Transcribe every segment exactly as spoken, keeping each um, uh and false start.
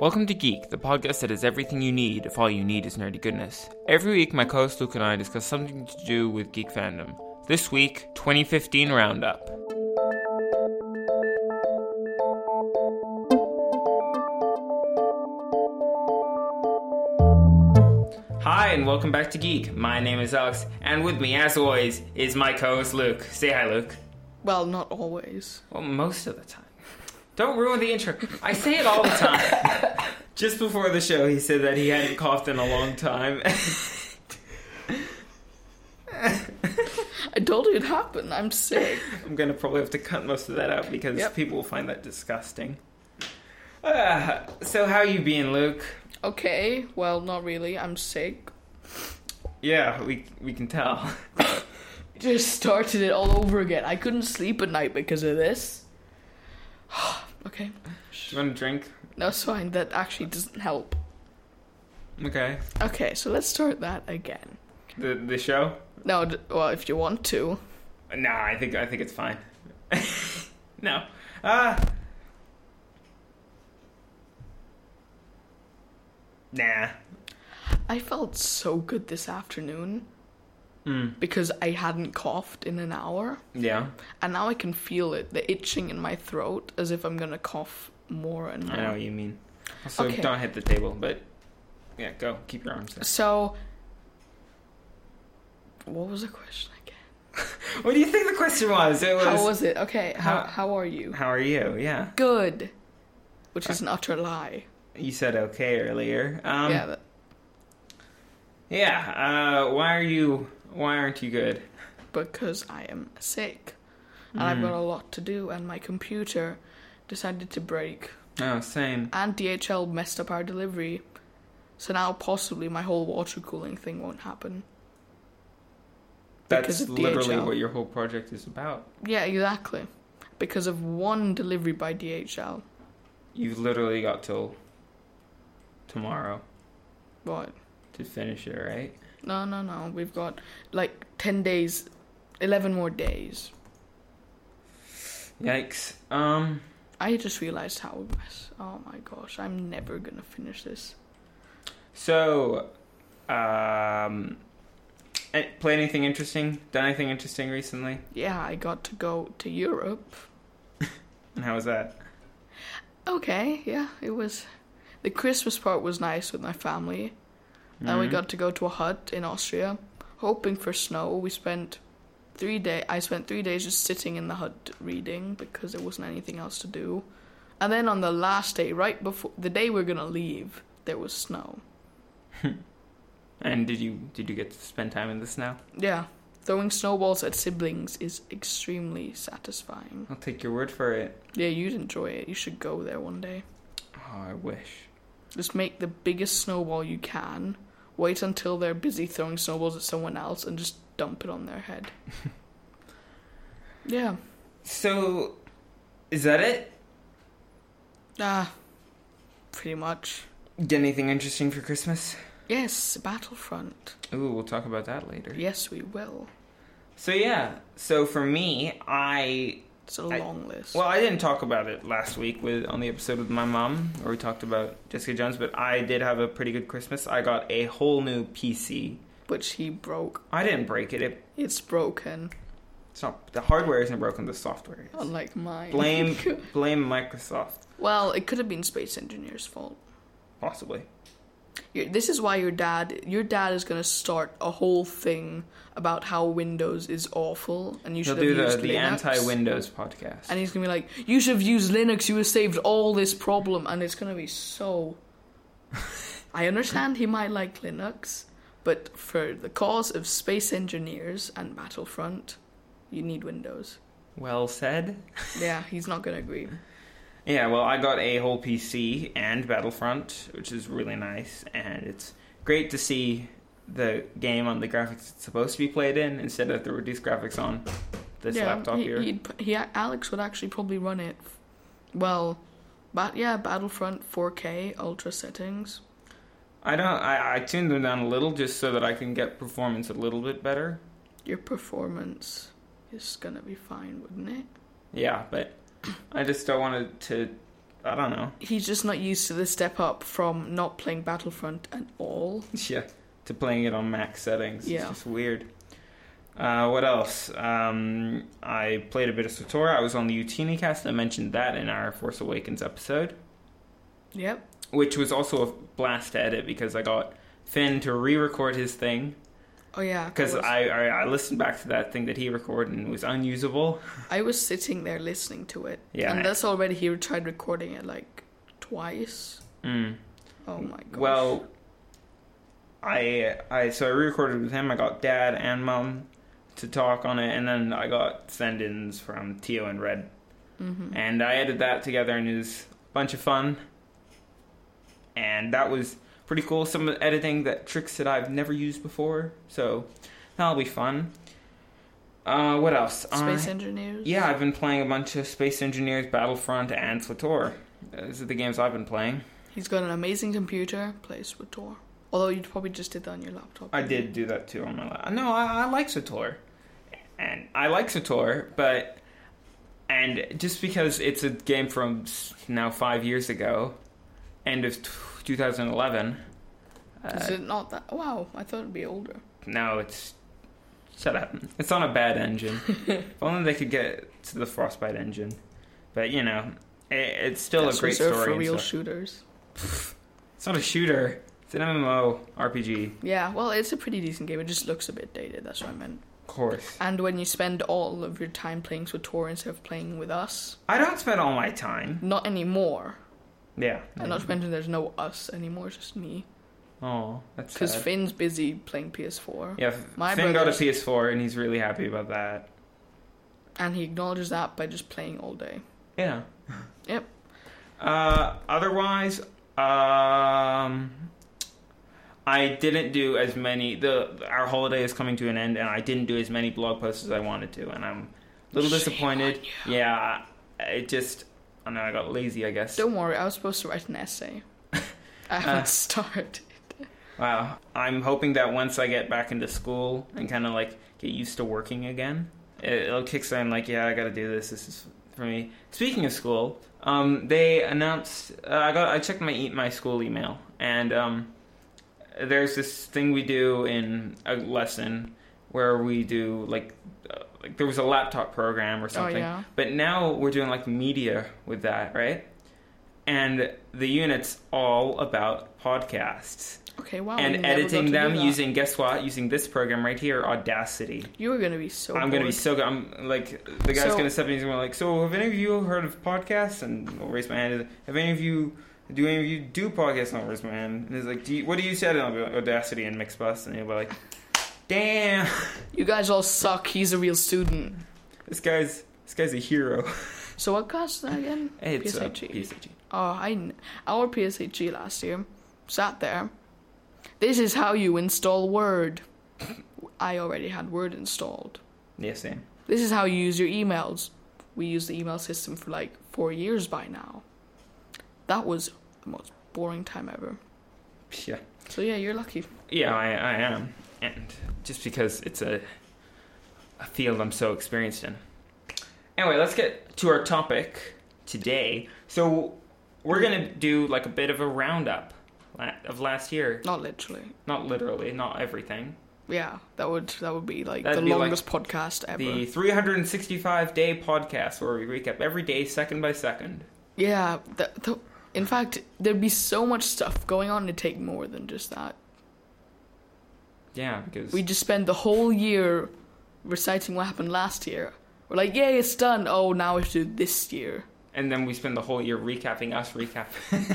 Welcome to Geek, the podcast that is everything you need if all you need is nerdy goodness. Every week, my co-host Luke and I discuss something to do with geek fandom. This week, twenty fifteen Roundup. Hi, and welcome back to Geek. My name is Alex, and with me, as always, is my co-host Luke. Say hi, Luke. Well, not always. Well, most of the time. Don't ruin the intro. I say it all the time. Just before the show, he said that he hadn't coughed in a long time. I told you it happened. I'm sick. I'm going to probably have to cut most of that out because yep. people will find that disgusting. Uh, so how you being, Luke? Okay. Well, not really. I'm sick. Yeah, we we can tell. Just started it all over again. I couldn't sleep at night because of this. Okay. Do you want a drink? No, it's fine. That actually doesn't help. Okay. Okay, so let's start that again. The the show? No, d- well, if you want to. No, I think I think it's fine. No. Ah. Uh, nah. I felt so good this afternoon. Mm. Because I hadn't coughed in an hour. Yeah. And now I can feel it, the itching in my throat, as if I'm going to cough more and more. I know what you mean. Also, okay. Don't hit the table, but yeah, go. Keep your arms there. So, what was the question again? What do you think the question was? It was how was it? Okay, how how, how are you? How are you? Yeah. Good. Which is an utter lie. You said okay earlier. Um, yeah. That... Yeah. Uh, why are you... Why aren't you good? Because I am sick. And mm. I've got a lot to do, and my computer decided to break. Oh, same. And D H L messed up our delivery. So now possibly my whole water cooling thing won't happen. That's of literally D H L. What your whole project is about. Yeah, exactly. Because of one delivery by D H L. You've literally got till tomorrow. What? To finish it, right? No, no, no. We've got like ten days, eleven more days. Yikes. Um. I just realized how mess. Oh my gosh, I'm never gonna finish this. So, um, play anything interesting? Done anything interesting recently? Yeah, I got to go to Europe. And how was that? Okay, yeah, it was. The Christmas part was nice with my family. And mm-hmm. we got to go to a hut in Austria, hoping for snow. We spent three days. I spent three days just sitting in the hut reading because there wasn't anything else to do. And then on the last day, right before the day we we're gonna leave, there was snow. And did you did you get to spend time in the snow? Yeah, throwing snowballs at siblings is extremely satisfying. I'll take your word for it. Yeah, you'd enjoy it. You should go there one day. Oh, I wish. Just make the biggest snowball you can. Wait until they're busy throwing snowballs at someone else and just dump it on their head. Yeah. So, is that it? Ah, pretty much. Get anything interesting for Christmas? Yes, Battlefront. Ooh, we'll talk about that later. Yes, we will. So yeah, so for me, I... It's a long I, list. Well, I didn't talk about it last week with on the episode with my mom, where we talked about Jessica Jones, but I did have a pretty good Christmas. I got a whole new P C. Which he broke. I didn't break it. it it's broken. It's not, the hardware isn't broken, the software is. Unlike mine. Blame, blame Microsoft. Well, it could have been Space Engineer's fault. Possibly. You're, this is why your dad, your dad is going to start a whole thing about how Windows is awful and you should He'll have do used the, the Linux. anti-Windows podcast. And he's going to be like, you should have used Linux, you would have saved all this problem. And it's going to be so... I understand he might like Linux, but for the cause of Space Engineers and Battlefront, you need Windows. Well said. Yeah, he's not going to agree. Yeah, well, I got a whole P C and Battlefront, which is really nice, and it's great to see the game on the graphics it's supposed to be played in instead of the reduced graphics on this yeah, laptop he, here. He'd, he, Alex would actually probably run it, well, but yeah, Battlefront four K ultra settings. I don't. I, I tuned them down a little just so that I can get performance a little bit better. Your performance is gonna be fine, wouldn't it? Yeah, but I just don't want to I don't know. He's just not used to the step up from not playing Battlefront at all. Yeah, to playing it on max settings. Yeah. It's just weird. Uh, what else? Um, I played a bit of SWTOR. I was on the Utini cast. I mentioned that in our Force Awakens episode. Yep. Which was also a blast to edit because I got Finn to re-record his thing. Oh yeah. Because was... I, I I listened back to that thing that he recorded and it was unusable. I was sitting there listening to it. Yeah. And that's already, he tried recording it like twice. Mm. Oh my gosh. Well, I I so I re-recorded with him. I got Dad and Mum to talk on it, and then I got send-ins from Tio and Red. Mm-hmm. And I edited that together, and it was a bunch of fun. And that was pretty cool. Some editing that tricks that I've never used before, so that'll be fun. Uh, what else? Space uh, Engineers? Yeah, I've been playing a bunch of Space Engineers, Battlefront, and SWTOR. Those are the games I've been playing. He's got an amazing computer, plays SWTOR. Although you probably just did that on your laptop. I did do that too on my laptop. No, I, I like SWTOR. And I like SWTOR, but... And just because it's a game from now five years ago, end of two thousand eleven... Is uh, it not that... Wow, I thought it'd be older. No, it's... Shut up. It's on a bad engine. If only they could get to the Frostbite engine. But, you know, it, it's still That's a great reserved story. for real stuff. shooters. It's not a shooter. It's an M M O R P G. Yeah, well, it's a pretty decent game. It just looks a bit dated, that's what I meant. Of course. And when you spend all of your time playing SWTOR instead of playing with us... I don't spend all my time. Not anymore. Yeah. And not to mention there's no us anymore, it's just me. Oh, that's Because sad. Finn's busy playing P S four. Yeah, My Finn got a brother's- P S four and he's really happy about that. And he acknowledges that by just playing all day. Yeah. Yep. Uh, otherwise, um, I didn't do as many. The our holiday is coming to an end, and I didn't do as many blog posts as I wanted to, and I'm a little Shame disappointed. on you. Yeah, it just I don't know. I got lazy, I guess. Don't worry, I was supposed to write an essay. I haven't Uh. started. Wow. I'm hoping that once I get back into school and kind of like get used to working again, it'll kickstart. I'm like, yeah, I got to do this. This is for me. Speaking of school, um, they announced. Uh, I got. I checked my e- my school email, and um, there's this thing we do in a lesson where we do like. Uh, like there was a laptop program or something, Oh, yeah. but now we're doing like media with that, right? And the unit's all about podcasts. Okay, wow. we And never editing got to do them that. using, guess what? Using this program right here, Audacity. You were going to be so I'm going to be bored. so good. I'm like, the guy's So- going to step in and he's going to be like, so have any of you heard of podcasts? And I'll raise my hand. Have any of you, do any of you do podcasts? And I'll raise my hand. And he's like, do you, what do you say? And I'll be like, Audacity and Mixbus. And he'll be like, damn. You guys all suck. He's a real student. This guy's, this guy's a hero. So what class is that again? It's uh, P S H E. P S H E. Oh, I kn- our P S H E last year sat there. This is how you install Word. I already had Word installed. Yeah, same. This is how you use your emails. We use the email system for like four years by now. That was the most boring time ever. Yeah. So yeah, you're lucky. Yeah, I, I am. And just because it's a, a field I'm so experienced in. Anyway, let's get to our topic today. So we're going to do like a bit of a roundup la- of last year. Not literally. Not literally, not everything. Yeah, that would that would be like That'd the be like longest podcast ever. The three hundred sixty-five day podcast where we recap every day second by second. Yeah, the, the, in fact, there'd be so much stuff going on to take more than just that. Yeah, because... We just spend the whole year reciting what happened last year. We're like, yay, it's done. Oh, now we have to do this year. And then we spend the whole year recapping us recap.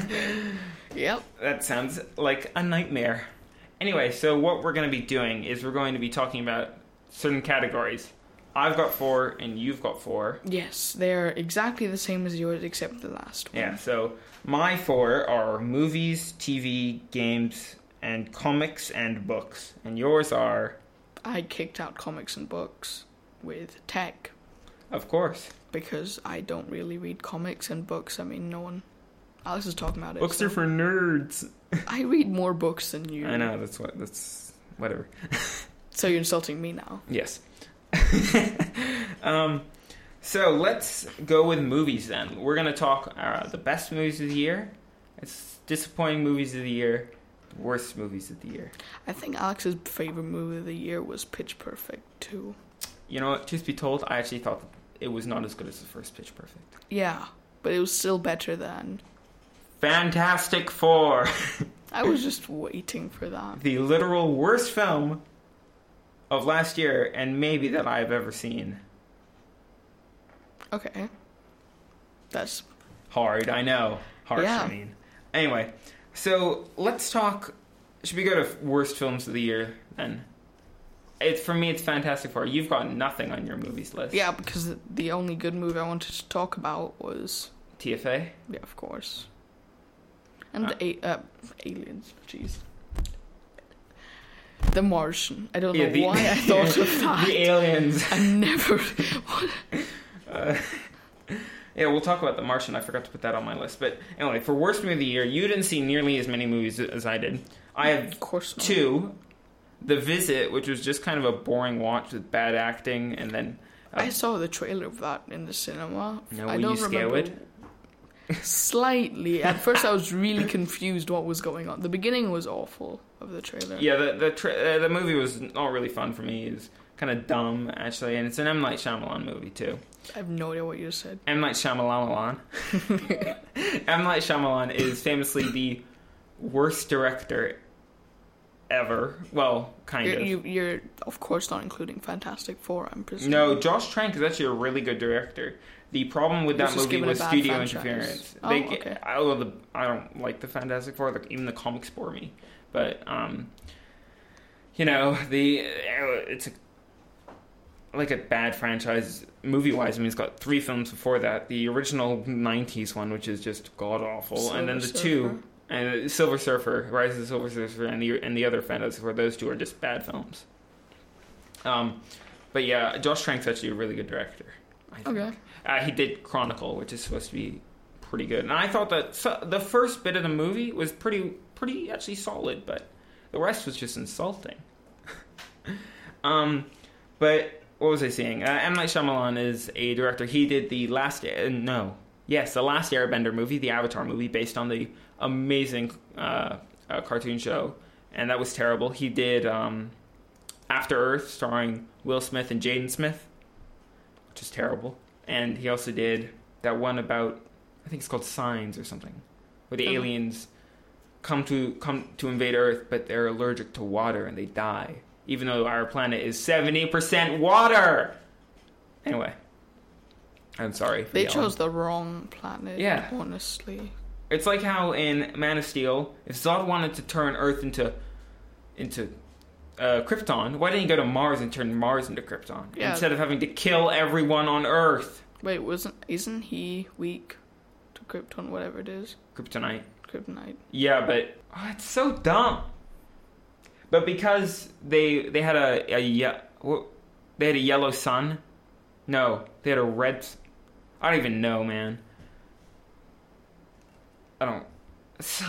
Yep. That sounds like a nightmare. Anyway, so what we're going to be doing is we're going to be talking about certain categories. I've got four, and you've got four. Yes, they're exactly the same as yours, except the last one. Yeah, so my four are movies, T V, games, and comics and books. And yours are... I kicked out comics and books with tech. Of course. Because I don't really read comics and books. I mean, no one... Alex is talking about it. Books so. are for nerds. I read more books than you. I know, that's what... That's... Whatever. So you're insulting me now. Yes. um, So let's go with movies then. We're going to talk uh, the best movies of the year, it's disappointing movies of the year, the worst movies of the year. I think Alex's favorite movie of the year was Pitch Perfect two. You know what? Truth be told, I actually thought it was not as good as the first Pitch Perfect. Yeah, but it was still better than Fantastic Four. I was just waiting for that. The literal worst film of last year, and maybe that I've ever seen. Okay. That's hard, I know. Harsh, yeah. I mean. Anyway, so let's talk. Should we go to worst films of the year then? It, for me, it's Fantastic Four. You've got nothing on your movies list. Yeah, because the only good movie I wanted to talk about was T F A? Yeah, of course. And uh, the a- uh, Aliens, jeez. The Martian. I don't yeah, know the, why I thought of that. The Aliens. I never... uh, yeah, we'll talk about The Martian. I forgot to put that on my list. But anyway, for worst movie of the year, you didn't see nearly as many movies as I did. I have of course not. two. The Visit, which was just kind of a boring watch with bad acting, and then... Uh, I saw the trailer of that in the cinema. No, I were don't you remember... scared? Slightly. At first I was really confused what was going on. The beginning was awful of the trailer. Yeah, the the, tra- uh, the movie was not really fun for me. It was kind of dumb, actually, and it's an M. Night Shyamalan movie, too. I have no idea what you just said. M. Night Shyamalan. M. Night Shyamalan is famously the worst director ever. Well, kind you're, of. You, you're, of course, not including Fantastic Four, I'm presuming. No, Josh Trank is actually a really good director. The problem with He was that just movie given a was bad studio franchise. interference. Oh, they, okay. I, well, the, I don't like the Fantastic Four. Like, even the comics bore me. But, um, you know, the it's a, like a bad franchise movie-wise. I mean, it's got three films before that. The original nineties one, which is just god-awful. And then the Silver two... Surfer. And Silver Surfer, Rise of the Silver Surfer, and the and the other Fantastic Four, those two are just bad films. Um, but yeah, Josh Trank's actually a really good director. I think. Okay. Uh, he did Chronicle, which is supposed to be pretty good, and I thought that so, the first bit of the movie was pretty pretty actually solid, but the rest was just insulting. um, but what was I saying? Uh, M. Night Shyamalan is a director. He did the last uh, no, yes, the last Airbender movie, the Avatar movie, based on the amazing uh, uh, cartoon show, and that was terrible. He did um, After Earth, starring Will Smith and Jaden Smith, which is terrible. And he also did that one about, I think it's called Signs or something, where the Oh. aliens come to come to invade Earth, but they're allergic to water and they die, even though our planet is seventy percent water. Anyway, I'm sorry. For They yelling. chose the wrong planet, Yeah. honestly. It's like how in Man of Steel, if Zod wanted to turn Earth into into uh, Krypton, why didn't he go to Mars and turn Mars into Krypton Yeah. instead of having to kill everyone on Earth? Wait, wasn't isn't he weak to Krypton, whatever it is? Kryptonite. Kryptonite. Yeah, but oh, it's so dumb. But because they they had a, a ye- they had a yellow sun. No, they had a red. I don't even know, man. I don't. So,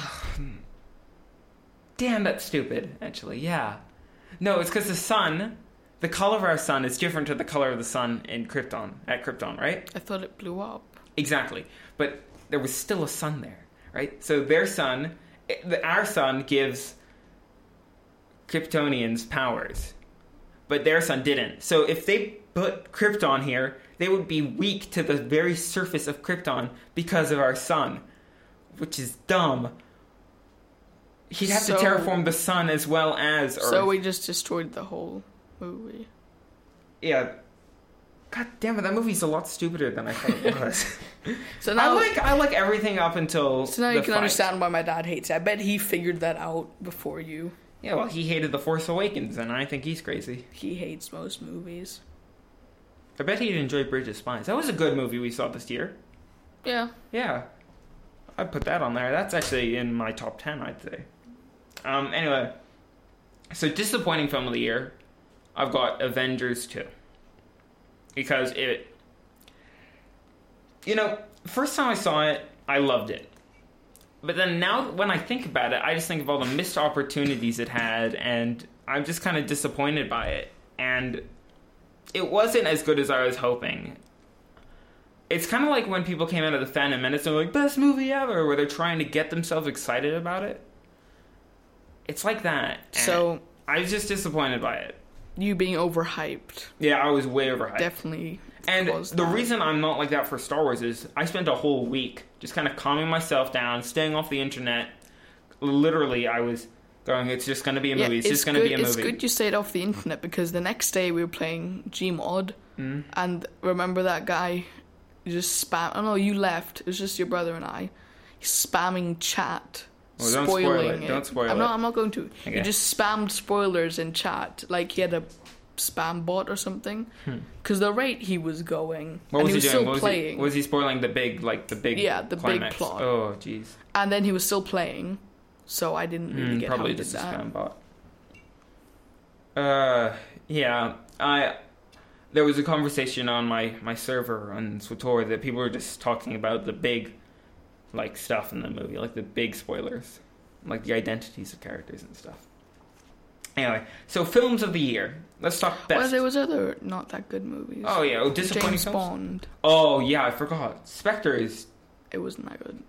damn, that's stupid. Actually, yeah. No, it's because the sun, the color of our sun is different to the color of the sun in Krypton at Krypton, right? I thought it blew up. Exactly, but there was still a sun there, right? So their sun, our sun gives Kryptonians powers, but their sun didn't. So if they put Krypton here, they would be weak to the very surface of Krypton because of our sun, which is dumb. He'd have So- to terraform the sun as well as Earth. So we just destroyed the whole movie. Yeah. God damn it, that movie's a lot stupider than I thought it was. So I now, like I like everything up until so now the you can fight. understand why my dad hates it. I bet he figured that out before you. Yeah, well, he hated The Force Awakens, and I think he's crazy. He hates most movies. I bet he'd enjoy Bridge of Spies. That was a good movie we saw this year. Yeah. Yeah. I'd put that on there. That's actually in my top ten, I'd say. Um, anyway. So, disappointing film of the year, I've got Avengers two. Because it... You know, first time I saw it, I loved it. But then now, when I think about it, I just think of all the missed opportunities it had, and I'm just kind of disappointed by it. And it wasn't as good as I was hoping. it's kind of like when people came out of the Phantom Menace and were like, best movie ever, where they're trying to get themselves excited about it. It's like that. So I was just disappointed by it. You being overhyped. Yeah, I was way overhyped. Definitely. And the that. reason I'm not like that for Star Wars is I spent a whole week just kind of calming myself down, staying off the internet. Literally, I was going, it's just going to be a movie. Yeah, it's, it's just going to good, be a movie. It's good you stayed off the internet because the next day we were playing Gmod. Mm. And remember that guy just spam... Oh, no, you left. It was just your brother and I. He's spamming chat. Well, don't spoiling spoil it. it. Don't spoil I'm it. not, I'm not going to. Okay. He just spammed spoilers in chat. Like he had a spam bot or something. Because the rate he was going... What and was he he, was doing? still What was playing. He, was he spoiling the big, like, the big Yeah, the climax? big plot. Oh, jeez. And then he was still playing. So I didn't really Mm, get probably how he did just a that. spam bot. Uh, yeah, I... There was a conversation on my, my server on SWTOR that people were just talking about the big, like, stuff in the movie, like the big spoilers, like the identities of characters and stuff. Anyway, so films of the year. Let's talk best. Well, there was other not that good movies. Oh yeah, oh, disappointing James films. Bond. Oh yeah, I forgot. Spectre is. It wasn't that good.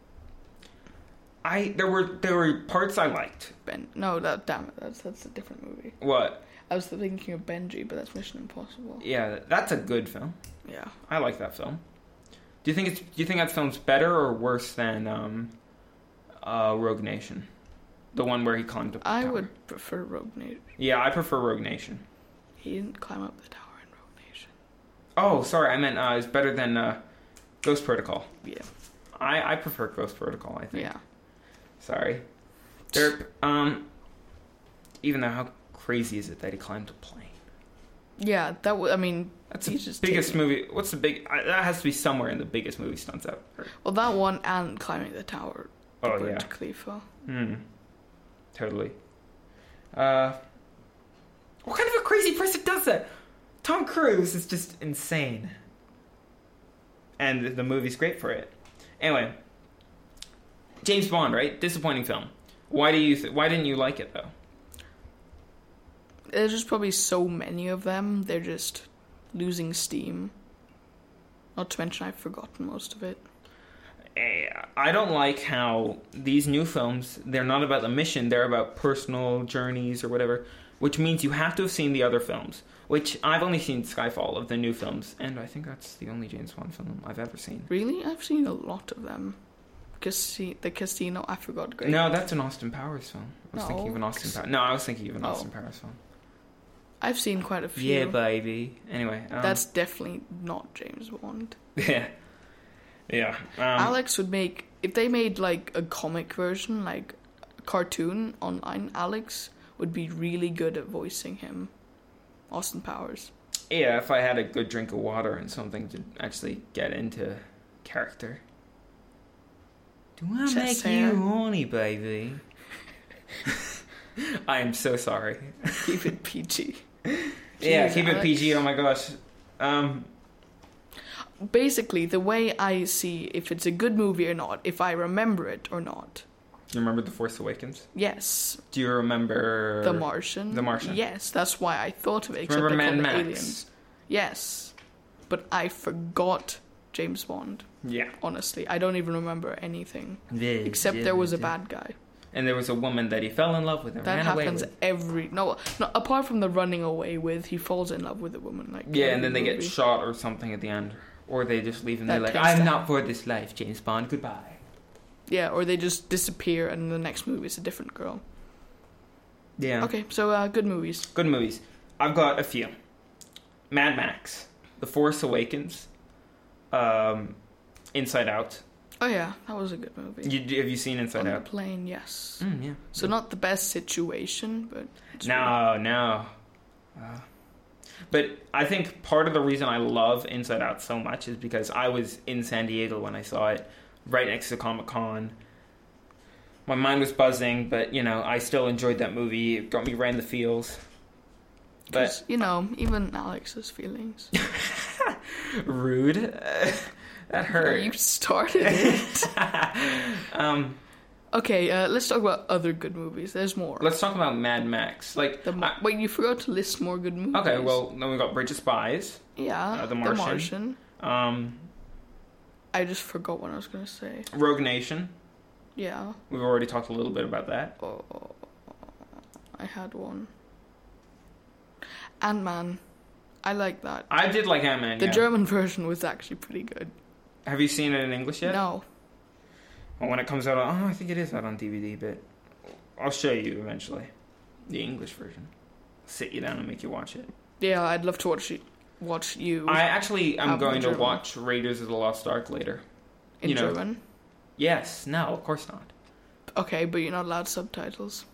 I there were there were parts I liked. Ben. No, that damn it. That's that's a different movie. What? I was thinking of Benji, but that's Mission Impossible. Yeah, that's a good film. Yeah. I like that film. Do you think it's? Do you think that film's better or worse than um, uh, Rogue Nation, the one where he climbed up the I tower? would prefer Rogue Nation. Yeah, I prefer Rogue Nation. He didn't climb up the tower in Rogue Nation. Oh, sorry, I meant uh, it's better than uh, Ghost Protocol. Yeah. I, I prefer Ghost Protocol. I think. Yeah. Sorry. Derp. Um. Even though how crazy is it that he climbed a plane? Yeah, that was. I mean, That's the he's just biggest taking- movie. What's the big? Uh, that has to be somewhere in the biggest movie stunts ever. Well, that one and climbing the tower. The Oh, Burj yeah. Khalifa. Hmm. Totally. Uh. What kind of a crazy person does that? Tom Cruise is just insane. And the movie's great for it. Anyway. James Bond, right? Disappointing film. Why do you? Th- why didn't you like it though? There's just probably so many of them. They're just losing steam. Not to mention, I've forgotten most of it. Eh, I don't like how these new films, they're not about the mission, they're about personal journeys or whatever, which means you have to have seen the other films, which I've only seen Skyfall of the new films, and I think that's the only James Bond film I've ever seen. Really? I've seen a lot of them. Casi- the Casino, I forgot. Great. No, that's an Austin Powers film. I was No. thinking of an Austin Powers. No, I was thinking of an Oh. Austin Powers film. I've seen quite a few. Yeah, baby. Anyway. Um, That's definitely not James Bond. Yeah. Yeah. Um, Alex would make... If they made, like, a comic version, like a cartoon online, Alex would be really good at voicing him. Austin Powers. Yeah, if I had a good drink of water and something to actually get into character. Do I Just make saying. you horny, baby? I am so sorry. Keep it P G. Yeah, Jeez, keep it Alex. P G. Oh my gosh. Um, Basically, the way I see if it's a good movie or not, if I remember it or not. you remember The Force Awakens? Yes. Do you remember The Martian. The Martian. Yes, that's why I thought of it. Except Remember I Mad called it Max? Aliens. Yes. But I forgot James Bond. Yeah. Honestly, I don't even remember anything. Yeah, Except yeah, there was a yeah. bad guy. And there was a woman that he fell in love with and That ran away happens with. every... No, no, apart from the running away with, he falls in love with a woman. Like Yeah, every and then they get movie. shot or something at the end. Or they just leave and That they're like, tends to I'm not happen. for this life, James Bond, goodbye. Yeah, or they just disappear and the next movie is a different girl. Yeah. Okay, so uh, good movies. Good movies. I've got a few. Mad Max, The Force Awakens, um, Inside Out. Oh yeah, that was a good movie. You, have you seen Inside On the Out? plane, yes. Mm, yeah. So not the best situation, but... it's No, no. Uh, but I think part of the reason I love Inside Out so much is because I was in San Diego when I saw it, right next to Comic-Con. My mind was buzzing, but, you know, I still enjoyed that movie. It got me right in the feels. But, But you know, even Alex's feelings. rude. Uh, that hurt. You started it. um, Okay, uh, let's talk about other good movies. There's more. let's talk about Mad Max. Like, The, I- wait, you forgot to list more good movies. okay, well, then we got Bridge of Spies. Yeah, uh, The The Martian. Martian. Um, I just forgot what I was gonna say. Rogue Nation. Yeah. We've already talked a little bit about that. Oh, I had one. Ant-Man. I like that. I did like Ant-Man, The yeah. German version was actually pretty good. Have you seen it in English yet? No. Well, when it comes out, on, oh, I think it is out on D V D, but I'll show you eventually. The English version. Sit you down and make you watch it. Yeah, I'd love to watch you. Watch you. I actually am have going the to German. watch Raiders of the Lost Ark later. in you know. German. Yes. No, of course not. Okay, but you're not allowed subtitles.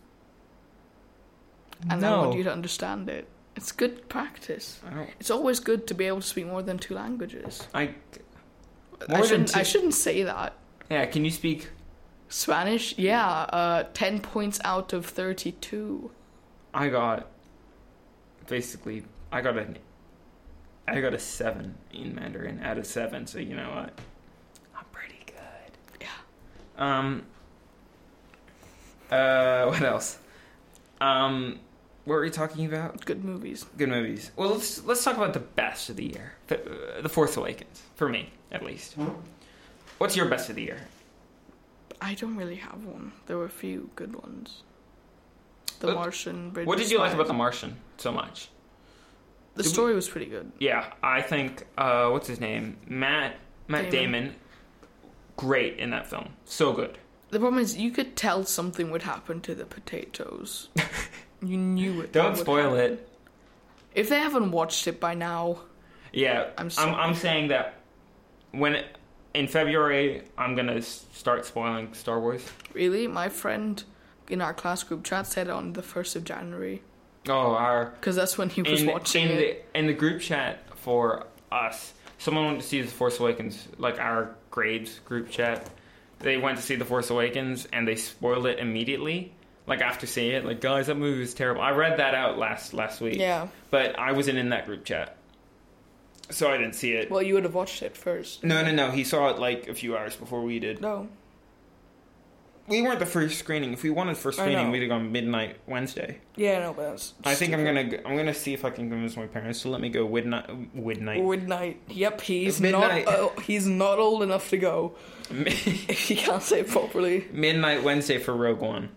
And no. I want you to understand it. It's good practice. I don't... It's always good to be able to speak more than two languages. I... I More than shouldn't, two... I shouldn't say that. Yeah, can you speak... Spanish? Yeah, uh, ten points out of thirty-two. I got... Basically, I got a... I got a seven in Mandarin out of seven, so you know what? I'm pretty good. Yeah. Um... Uh, what else? Um... What were we talking about? Good movies. Good movies. Well, let's let's talk about the best of the year. The, uh, the Force Awakens, for me, at least. What's your best of the year? I don't really have one. There were a few good ones. The Uh, Martian, Bridge What of did you like Spies. about The Martian so much? The Did we- story was pretty good. Yeah, I think, uh, what's his name? Matt Matt Damon. Damon. Great in that film. So good. The problem is, you could tell something would happen to the potatoes. You knew it. Don't would spoil happen. it. If they haven't watched it by now, Yeah, I'm I'm, sorry. I'm saying that when it, in February I'm gonna s- start spoiling Star Wars. really, my friend in our class group chat said it on the first of January. Oh, our Because that's when he was in, watching in it. the in the group chat for us, someone went to see The Force Awakens, like our grades group chat. They went to see The Force Awakens and they spoiled it immediately. Like after seeing it, like guys, that movie was terrible. I read that out last last week. Yeah. But I wasn't in that group chat, so I didn't see it. Well, you would have watched it first. No, no, no. He saw it like a few hours before we did. No. We weren't the first screening. If we wanted first I screening, know. we'd have gone midnight Wednesday. Yeah, no, but that's I think I'm stupid. gonna I'm gonna see if I can convince my parents to let me go midnight. Midnight. Midnight. Yep, he's Midnight. not. Uh, he's not old enough to go. If he can't say it properly. Midnight Wednesday for Rogue One.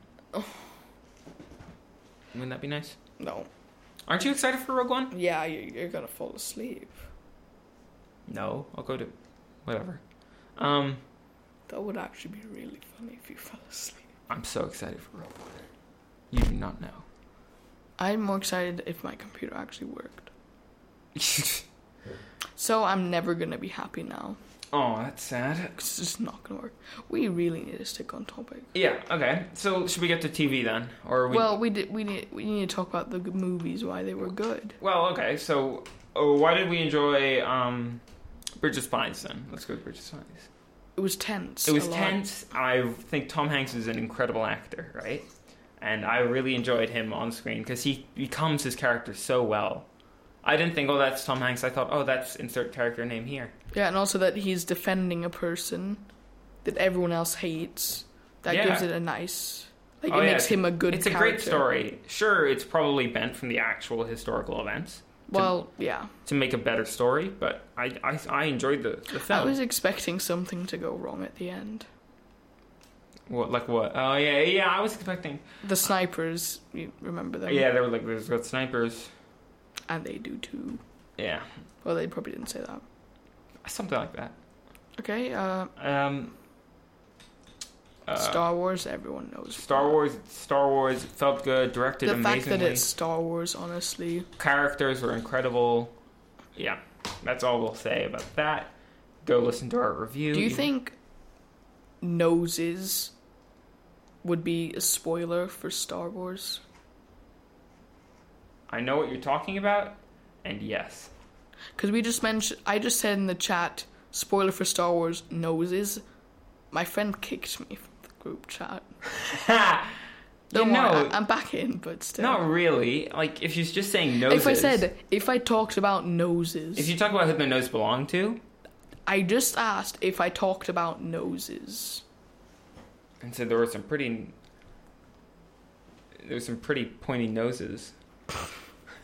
Wouldn't that be nice? No. Aren't you excited for Rogue One? Yeah, you- you're gonna fall asleep. No, I'll go to whatever. Um, That would actually be really funny if you fell asleep. I'm so excited for Rogue One. You do not know. I'm more excited if my computer actually worked. So I'm never gonna be happy now. Oh, that's sad. 'Cause it's just not gonna work. We really need to stick on topic. Yeah. Okay. So should we get to T V then, or we? Well, we did. We need. We need to talk about the good movies, why they were good. Well, okay. So, oh, why did we enjoy um, Bridge of Spies then? Let's go to Bridge of Spies. It was tense. It was a lot. tense. I think Tom Hanks is an incredible actor, right? And I really enjoyed him on screen because he becomes his character so well. I didn't think, oh, that's Tom Hanks. I thought, oh, that's insert character name here. Yeah, and also that he's defending a person that everyone else hates. That Yeah. gives it a nice. Like Oh, it yeah, makes it's- him a good. It's a character. great story. Sure, it's probably bent from the actual historical events Well, yeah. to make a better story, but I I, I enjoyed the, the I film. was expecting something to go wrong at the end. What, like what? Oh, yeah, yeah, I was expecting... The snipers, you remember them? Yeah, they were like, there's got snipers. And they do too. Yeah, Well, they probably didn't say that. something like that. Okay, uh, Um, uh, Star Wars, everyone knows. Star Wars, Star Wars felt good, directed The fact amazingly. that it's Star Wars, honestly. Characters were incredible. Yeah, that's all we'll say about that. Go listen to our review. Do you think noses would be a spoiler for Star Wars? I know what you're talking about, and yes. Because we just mentioned, I just said in the chat, spoiler for Star Wars, noses. My friend kicked me from the group chat. Ha! Don't you know, worry, I- I'm back in, but still. not really. Like, if she's just saying noses. If I said, if I talked about noses, If you talk about who the nose belonged to, I just asked if I talked about noses. and said there were some pretty... There were some pretty pointy noses.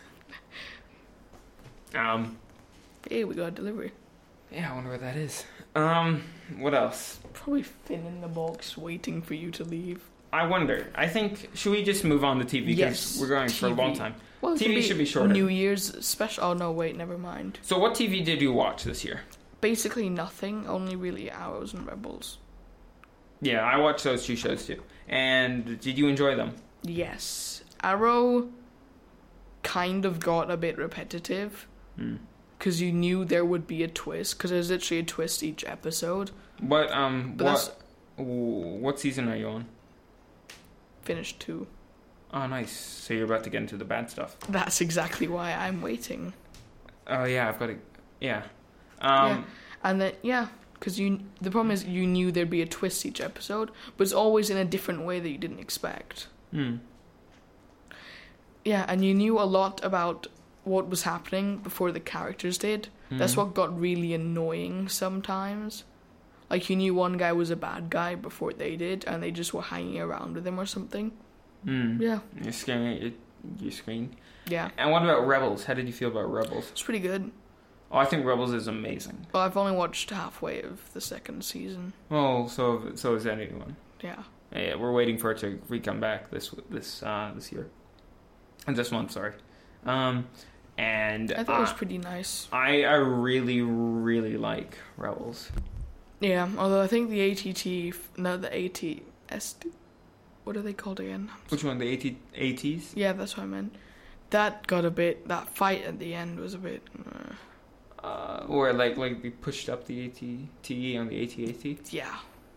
um... Hey, we got a delivery. Yeah, I wonder what that is. Um, what else? Probably Finn in the box waiting for you to leave. I wonder. I think, should we just move on to T V? Because Yes, we're going T V. for a long time. Well, it T could V should be shorter. New Year's special. Oh no, wait, never mind. So what T V did you watch this year? Basically nothing. Only really Arrows and Rebels. Yeah, I watched those two shows too. And did you enjoy them? Yes, Arrow kind of got a bit repetitive because Hmm. you knew there would be a twist. Because there's literally a twist each episode. What um But that's- what what season are you on? Finished two. Oh, nice. So you're about to get into the bad stuff. That's exactly why I'm waiting. Oh yeah, I've got to. Yeah. Um. Yeah. And then yeah, because you the problem is you knew there'd be a twist each episode, but it's always in a different way that you didn't expect. Hmm. Yeah, and you knew a lot about what was happening before the characters did. That's Mhm. what got really annoying sometimes. Like you knew one guy was a bad guy before they did, and they just were hanging around with him or something. Hmm. Yeah, You're scaring at your, your screen. yeah, And what about Rebels? How did you feel about Rebels? it's pretty good. Oh, I think Rebels is amazing. Well, I've only watched halfway of the second season. Oh, so so is anyone. Yeah, Yeah, we're waiting for it to re-come back this this uh, this year, and this month. Sorry. Um, and I thought it was uh, pretty nice. I I really really like Rebels. Yeah, although I think the A T T, no, the A T S T, what are they called again? Which one? The AT, ATs? Yeah, that's what I meant. That got a bit, that fight at the end was a bit... Uh, Uh, or like like we pushed up the AT T E on the A T A T. yeah.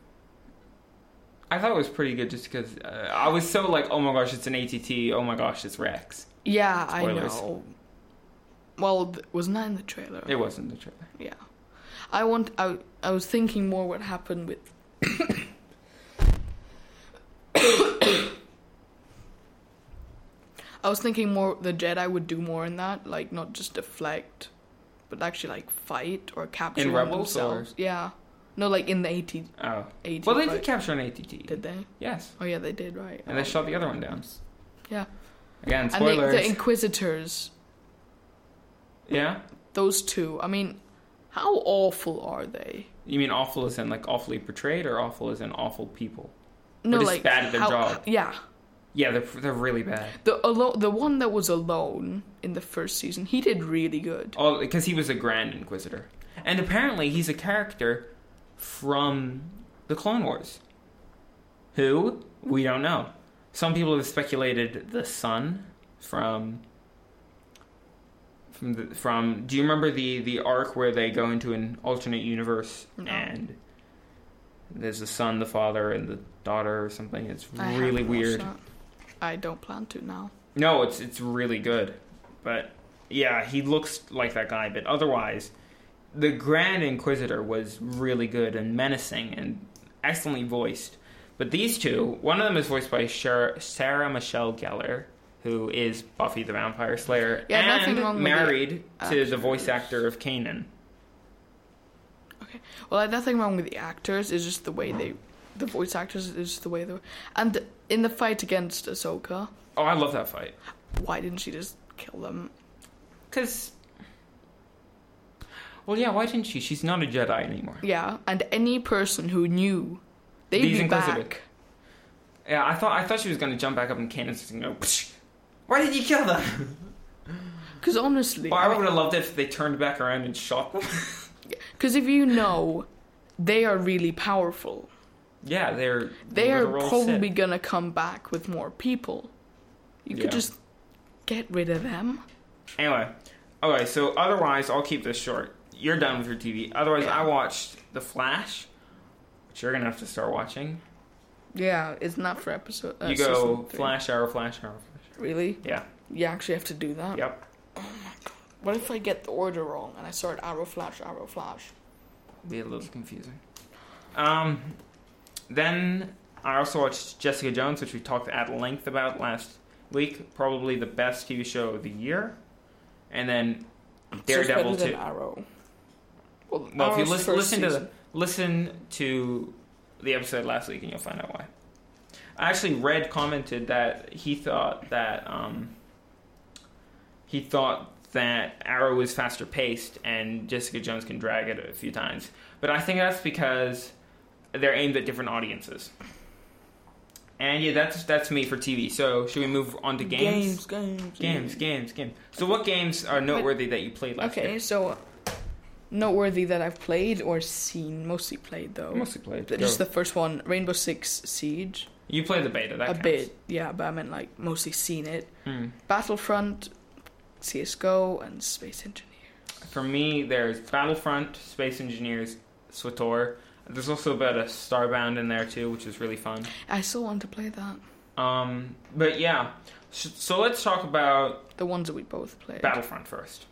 I thought it was pretty good just because uh, I was so like, oh my gosh, it's an A T T. Oh my gosh, it's Rex. Yeah, Spoilers. I know. Well, th- wasn't that in the trailer? It wasn't the trailer. Yeah. I want, I, I was thinking more what happened with... I was thinking more the Jedi would do more in that, like not just deflect, but actually like fight or capture In one Rebels, themselves. Yeah. No, like in the AT, Oh. AT Well, they did fight. capture an A T T. Did they? Yes. Oh yeah, they did, right. And they Oh. shot the other one down. Yeah. Again, And the, spoilers. the Inquisitors, Yeah? those two, I mean, how awful are they? You mean awful as in like awfully portrayed, or awful as in awful people? No, just like bad at their how- job. Yeah, Yeah, they're they're really bad. the alo- the one that was alone in the first season, he did really good. Oh, because he was a Grand Inquisitor, and apparently he's a character from the Clone Wars. Who? We don't know. Some people have speculated the son from from the from. Do you remember the the arc where they go into an alternate universe No. and there's the son, the father, and the daughter or something? It's I really haven't watched weird. that. I don't plan to now. No, it's it's really good, but yeah, he looks like that guy. But otherwise, the Grand Inquisitor was really good and menacing and excellently voiced. But these two, one of them is voiced by Shar- Sarah Michelle Gellar, who is Buffy the Vampire Slayer, Yeah, nothing wrong and with the married to the actors. voice actor of Kanan. Okay. Well, there's nothing wrong with the actors. It's just the way they, the voice actors is just the way they. And in the fight against Ahsoka, Oh, I love that fight. why didn't she just kill them? Because, well, yeah, why didn't she? She's not a Jedi anymore. Yeah, and any person who knew, they'd These be Inquisitor. back. Yeah, I thought I thought she was going to jump back up in Kanan's and go, Psh, why did you kill them? Because honestly, Well, I would have loved it if they turned back around and shot them. because if you know, they are really powerful. Yeah, they're They are literal probably Sith. gonna come back with more people. You Yeah. could just get rid of them. Anyway, okay. So otherwise, I'll keep this short. You're done with your T V. Otherwise, Yeah. I watched The Flash, which you're gonna have to start watching. Yeah, it's not for episode. Uh, you go season three. Flash, Arrow, Flash, Arrow, Flash. Really? Yeah. You actually have to do that. Yep. What if I get the order wrong and I start Arrow Flash, Arrow Flash? Be a little confusing. Um, then I also watched Jessica Jones, which we talked at length about last week. Probably the best T V show of the year. And then Daredevil It's better two. than Arrow. Well, Well, if you Arrow's listen, first listen to season. the, listen to the episode last week, and you'll find out why. I actually Red commented that he thought that um, he thought that Arrow is faster paced and Jessica Jones can drag it a few times. But I think that's because they're aimed at different audiences. And yeah, that's that's me for T V. So should we move on to games? Games, games, games, games, games. So what games are noteworthy that you played last okay, year? Okay, so noteworthy that I've played or seen, mostly played though. Mostly played. But just the first one, Rainbow Six Siege. You played the beta, that A counts. bit, yeah, but I meant like mostly seen it. Hmm. Battlefront, C S G O, and Space Engineers. For me, there's Battlefront, Space Engineers, SWTOR. There's also a bit of Starbound in there too, which is really fun. I still want to play that. Um, but yeah, so, so let's talk about The ones that we both played. Battlefront first.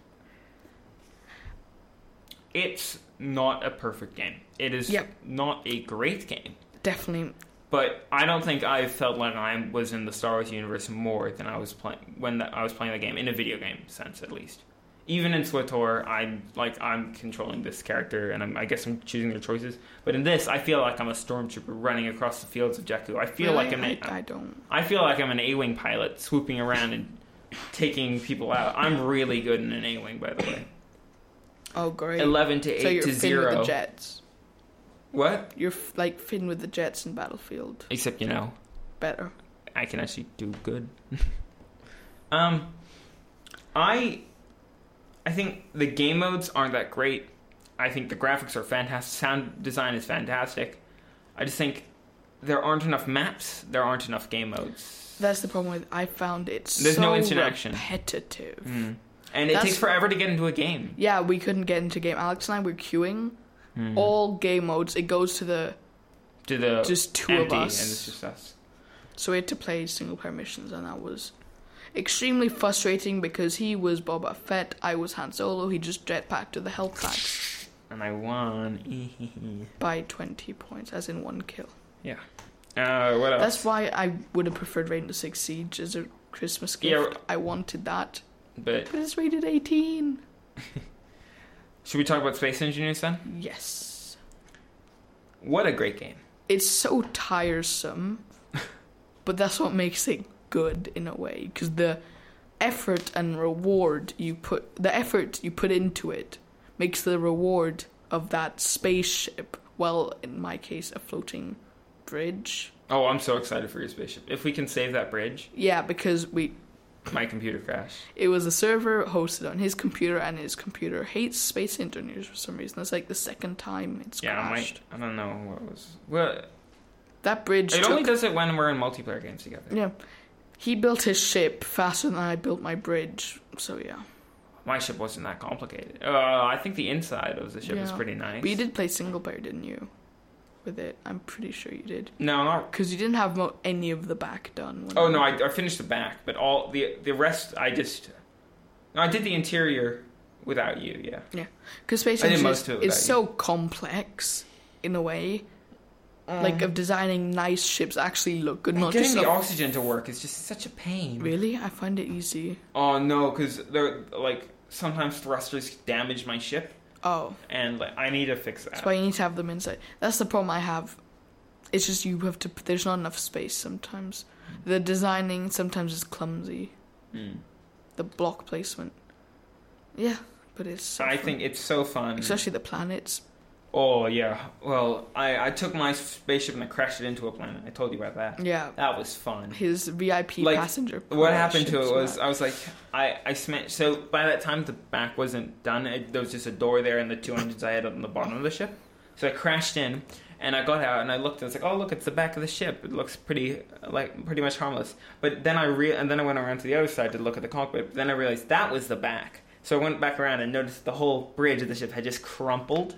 It's not a perfect game. It is Yep. not a great game. Definitely. But I don't think I felt like I was in the Star Wars universe more than I was playing when the, I was playing the game, in a video game sense at least. Even in SWTOR, I'm like I'm controlling this character, and I'm, I guess I'm choosing their choices. But in this, I feel like I'm a stormtrooper running across the fields of Jakku. I feel Really? like I'm. A, I, I don't. I feel like I'm an A-wing pilot swooping around and taking people out. I'm really good in an A-wing, by the way. Oh, great. Eleven to eight so you're to Finn zero. with the jets. What? You're f- like Finn with the jets in Battlefield. Except you know, Better. I can actually do good. um, I. I think the game modes aren't that great. I think the graphics are fantastic. Sound design is fantastic. I just think there aren't enough maps. There aren't enough game modes. That's the problem with. I found it There's so no instant action. repetitive. Mm. And it That's- takes forever to get into a game. Yeah, we couldn't get into game. Alex and I were queuing. Mm. All game modes. It goes to the to the just two empty, of us. and it's just us. So we had to play single player missions, and that was extremely frustrating because he was Boba Fett, I was Han Solo. He just jetpacked to the health packs And I won. by twenty points, as in one kill. Yeah. Uh, what else? That's why I would have preferred Rainbow Six Siege as a Christmas gift. Yeah. I wanted that, But but it's rated eighteen. should we talk about Space Engineers then? Yes. What a great game. It's so tiresome, but that's what makes it good in a way, because the effort and reward you put the effort you put into it makes the reward of that spaceship, well, in my case, a floating bridge. Oh, I'm so excited for your spaceship. If we can save that bridge, Yeah, because we my computer crashed. it was a server hosted on his computer, and his computer hates Space Engineers for some reason. That's like the second time it's Yeah, I crashed. might. I don't know what was. Well, That bridge it took, only does it when we're in multiplayer games together. yeah. He built his ship faster than I built my bridge, so yeah. My ship wasn't that complicated. Uh, I think the inside of the ship is Yeah. pretty nice. But you did play single player, didn't you? With it, I'm pretty sure you did. No, not. Because you didn't have mo- any of the back done. When Oh you- no, I, I finished the back, but all the the rest I just. No, I did the interior without you. Yeah. Yeah, because Space I did Engineers most of it is without so complex in a way, like of designing nice ships actually look good. Not Getting just the a- oxygen to work is just such a pain. Really, I find it easy. Oh no, because they're like sometimes thrusters damage my ship, Oh, and like I need to fix that. that's why you need to have them inside. That's the problem I have. It's just you have to. There's not enough space sometimes. The designing sometimes is clumsy. Mm. The block placement. Yeah, but it's. So I fun. think it's so fun. especially the planets. Oh yeah. Well, I I took my spaceship and I crashed it into a planet. I told you about that. Yeah, That was fun. his V I P Like, passenger. What happened to it ship's was mad. I was like I I smashed. So by that time the back wasn't done. It, there was just a door there and the two engines I had on the bottom of the ship. So I crashed in and I got out and I looked and I was like, oh look, it's the back of the ship. It looks pretty like pretty much harmless. But then I re- and then I went around to the other side to look at the cockpit. But then I realized that was the back. So I went back around and noticed the whole bridge of the ship had just crumpled.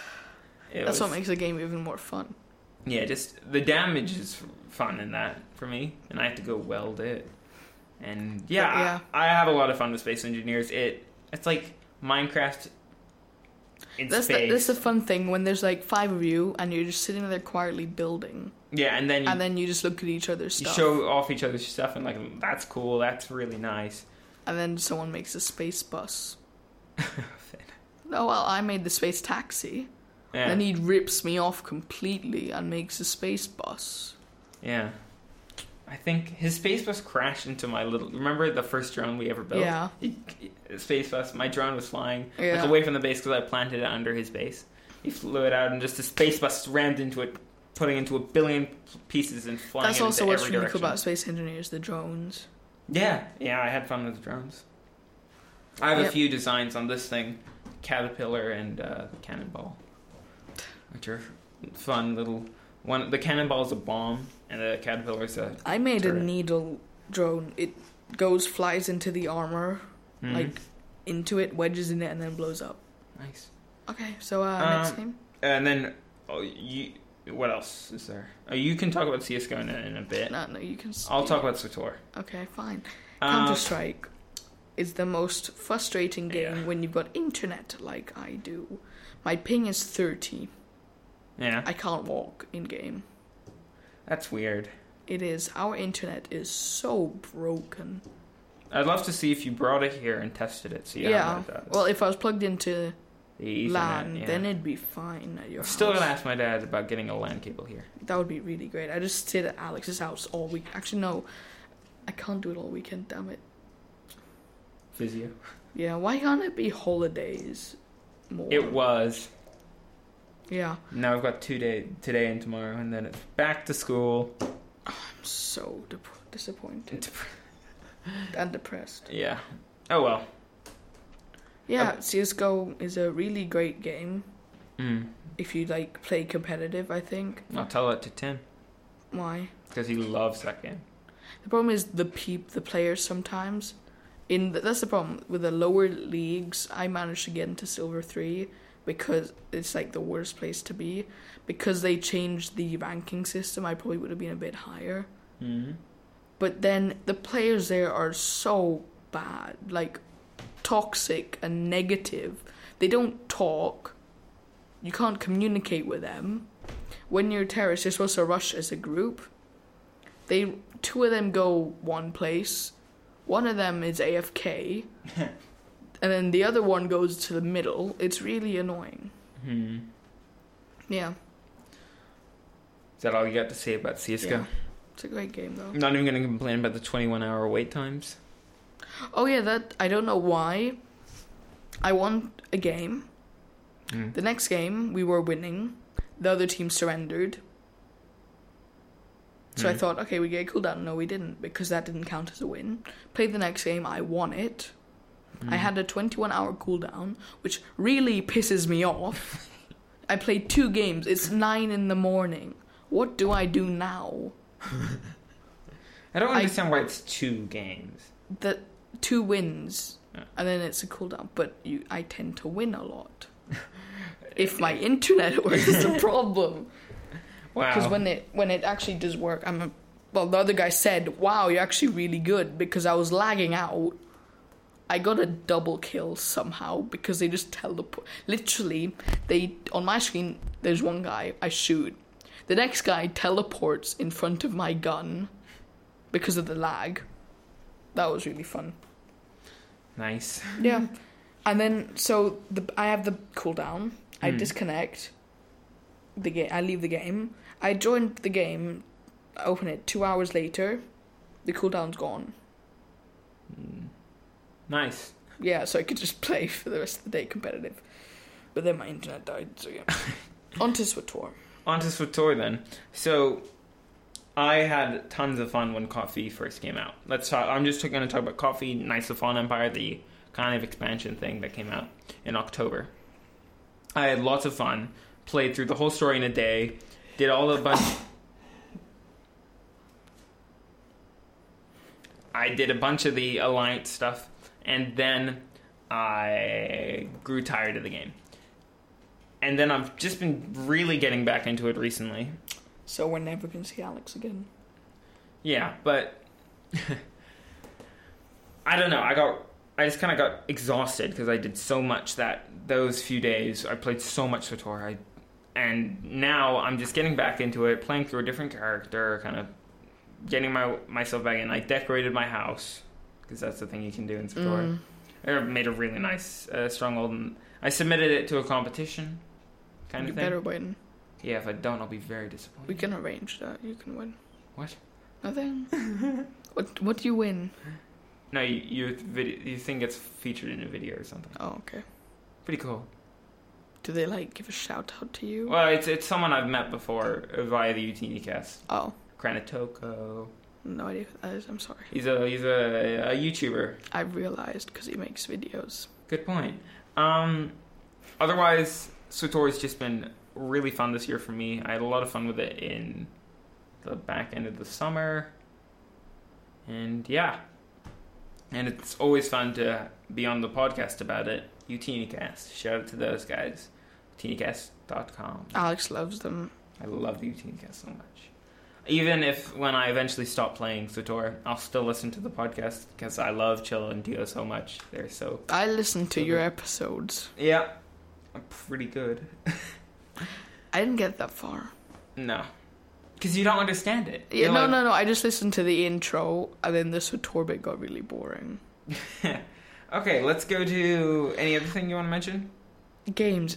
It That's was- what makes the game even more fun. Yeah, just the damage is fun in that for me, and I have to go weld it. And yeah, But, yeah. I, I have a lot of fun with Space Engineers. It it's like Minecraft in That's the, space. that's the fun thing when there's like five of you and you're just sitting there quietly building, yeah, and then you, and then you just look at each other's you stuff, show off each other's stuff, and like that's cool. That's really nice. and then someone makes a space bus. Oh well, I made the space taxi. Yeah, Then he rips me off completely and makes a space bus. yeah. I think his space bus crashed into my little. Remember the first drone we ever built? Yeah. It, space bus. My drone was flying Yeah. like away from the base because I planted it under his base. He flew it out, and just the space bus rammed into it, putting into a billion pieces and flying. That's it also into what's every really direction. cool about space engineers, the drones. Yeah, yeah, I had fun with the drones. I have Yep. a few designs on this thing, Caterpillar and uh, Cannonball, which are fun little. One, the Cannonball is a bomb, and the Caterpillar is a. I made turret. a needle drone. It goes, flies into the armor, Mhm. like into it, wedges in it, and then blows up. Nice. Okay, so uh, Um, next game. And then, oh, you. What else is there? Oh, you can talk about C S G O in a, in a bit. No, no, you can. I'll speak. talk about SWTOR. Okay, fine. Uh, Counter Strike is the most frustrating game Yeah. when you've got internet like I do. My ping is thirty. Yeah, I can't walk in game. that's weird. It is. Our internet is so broken. I'd love to see if you brought it here and tested it. See Yeah. how that does. Well, if I was plugged into The Ethernet, LAN, yeah. then it'd be fine at your Still house. gonna ask my dad about getting a LAN cable here. That would be really great. I just sit at Alex's house all week. Actually, no. I can't do it all weekend, damn it. Physio. Yeah, why can't it be holidays more? It was. Yeah. Now I've got two day today and tomorrow, and then it's back to school. I'm so dep- disappointed and depressed. Yeah. Oh well. Yeah, C S G O is a really great game Mm. if you like play competitive, I think. I'll tell it to Tim Why? because he loves that game. The problem is the peep, the players sometimes. In the, that's the problem with the lower leagues. I managed to get into Silver three because it's like the worst place to be. Because they changed the ranking system, I probably would have been a bit higher. Mm-hmm. But then the players there are so bad, like toxic and negative. They don't talk. You can't communicate with them. When you're terrorists, you're supposed to rush as a group. They two of them go one place. One of them is A F K. And then the other one goes to the middle. It's really annoying. Hmm. Yeah. Is that all you got to say about C S G O? Yeah. It's a great game though. I'm not even going to complain about the twenty-one hour wait times. Oh yeah, that I don't know why. I won a game. Mm. The next game we were winning. The other team surrendered. So I Mm. thought, okay, we get a cooldown. No, we didn't, because that didn't count as a win. Played the next game, I won it. I Mm. had a twenty-one hour cooldown, which really pisses me off. I played two games. It's nine in the morning. What do I do now? I don't I- understand why it's two games. The two wins, Yeah. and then it's a cooldown. But you, I tend to win a lot. If my internet works, is the problem. Wow. Because when it when it actually does work, I'm a, well. The other guy said, "Wow, you're actually really good," because I was lagging out. I got a double kill somehow because they just teleport. Literally, they on my screen. There's one guy I shoot. The next guy teleports in front of my gun because of the lag. That was really fun. Nice. Yeah, and then so the I have the cooldown. I Hmm. disconnect. The game. I leave the game. I joined the game. I open it two hours later. The cooldown's gone. Mm. Nice. Yeah, so I could just play for the rest of the day competitive. But then my internet died. So yeah. On to SWTOR. On to SWTOR then. So, I had tons of fun when Coffee first came out. Let's talk. I'm just going to talk about Coffee, Knights of Fallen Empire, the kind of expansion thing that came out in October. I had lots of fun. Played through the whole story in a day. Did all the bunch. I did a bunch of the Alliance stuff, and then I grew tired of the game. And then I've just been really getting back into it recently. So we're never gonna see Alex again. Yeah, but I don't know. I got, I just kind of got exhausted because I did so much that those few days. I played so much SWTOR. I, and now I'm just getting back into it, playing through a different character, kind of getting my myself back in. I decorated my house because that's the thing you can do in SWTOR. Mm. I made a really nice uh, stronghold, and I submitted it to a competition, kind You of thing. better win. Yeah, if I don't, I'll be very disappointed. We can arrange that. You can win. What? Nothing. what What do you win? No, you you, video, you think it's featured in a video or something. Oh, okay. Pretty cool. Do they like give a shout out to you? Well, it's it's someone I've met before via the UtiniCast. Oh. Kranitoko. No idea who that is. I'm sorry. He's a he's a, a YouTuber. I realized because he makes videos. Good point. Um, otherwise, SWTOR's just been really fun this year for me. I had a lot of fun with it in the back end of the summer, and yeah, and it's always fun to be on the podcast about it. UtiniCast. Shout out to those guys. utinicast dot com. Alex loves them. I love the UtiniCast so much. Even if when I eventually stop playing SWTOR, I'll still listen to the podcast because I love Chill and Dio so much. They're so... I listen to so your good. episodes. Yeah. I'm pretty good. I didn't get that far. No. Because you don't understand it. Yeah, You're no, like- no, no. I just listened to the intro, and then the SWTOR bit got really boring. Okay, let's go to any other thing you want to mention? Games.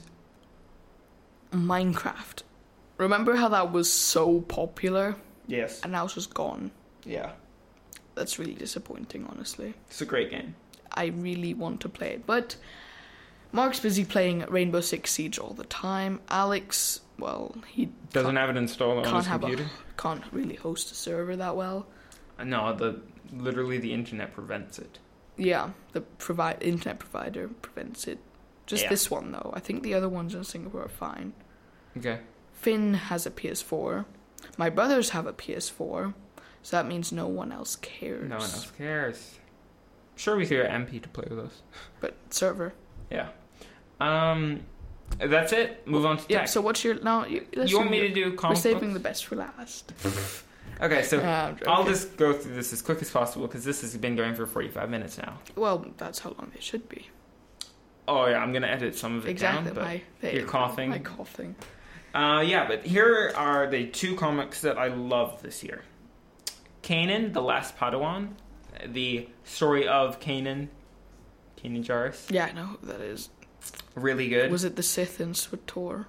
Minecraft. Remember how that was so popular, Yes. and now it's just gone? Yeah. That's really disappointing, honestly. It's a great game. I really want to play it, but Mark's busy playing Rainbow Six Siege all the time. Alex, well, he Doesn't can't, have it installed on can't his have computer. a, can't really host a server that well. No, the literally the internet prevents it. Yeah, the provi- internet provider prevents it. Just Yeah. this one, though. I think the other ones in Singapore are fine. Okay. Finn has a P S four. My brothers have a P S four. So that means no one else cares. No one else cares. Sure, we could get M P to play with us. But server. Yeah. Um, that's it. Move on to Yeah, tech. so what's your... No, you, let's you want me do- to do We're comic saving books? the best for last. Okay, so Ah, I'm joking. I'll just go through this as quick as possible because this has been going for forty-five minutes now. Well, that's how long they should be. Oh yeah, I'm gonna edit some of it Exactly. down. But my, there you're you go, coughing. My coughing. Uh, yeah, but here are the two comics that I love this year. Kanan, The Last Padawan, the story of Kanan, Kanan Jarrus. Yeah, I know who that is. Really good. Was it the Sith in SWTOR?